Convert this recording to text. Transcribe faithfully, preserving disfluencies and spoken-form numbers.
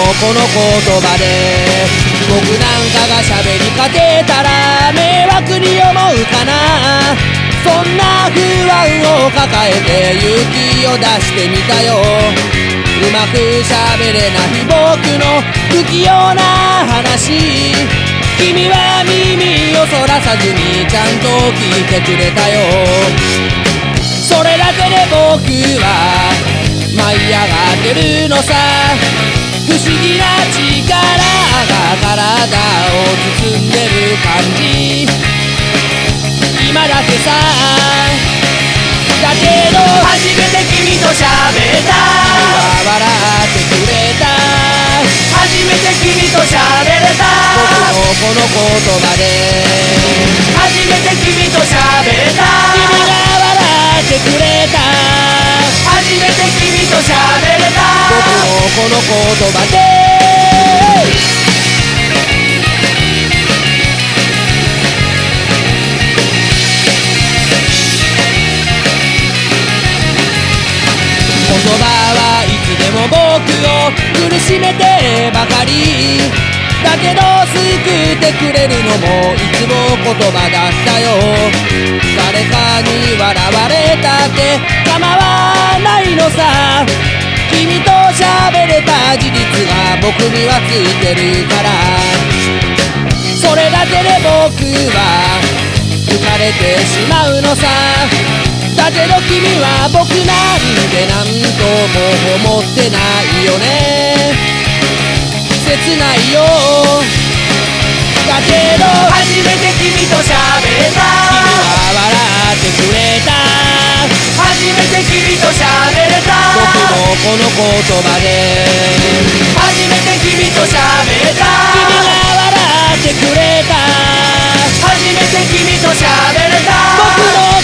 この言葉で僕なんかが喋りかけたら迷惑に思うかな。そんな不安を抱えて勇気を出してみたよ。うまく喋れない僕の不器用な話、君は耳をそらさずにちゃんと聞いてくれたよ。それだけで僕は舞い上がってるのさ。不思議な力が体を包んでる感じ、今だけさ。だけど初めて君と喋った、君は笑ってくれた。初めて君と喋れた、僕のこの言葉で初めて君と喋った、君が笑ってくれた。初めて君と喋れた、僕のこの言葉で言葉はいつでも僕を苦しめてばかりだけど、救ってくれるのもいつも言葉だったよ。誰かに笑われたって構わないのさ。君と喋れた事実が僕にはついてるから、それだけで僕は浮かれてしまうのさ。だけど君は僕なんて何とも思ってないよね。切ないよ。だけど初めて君と喋れた、君は笑ってくれた。初めて君と喋れた、僕のこの言葉で初めて君と喋れた、君が笑ってくれた。初めて君と喋れた、僕の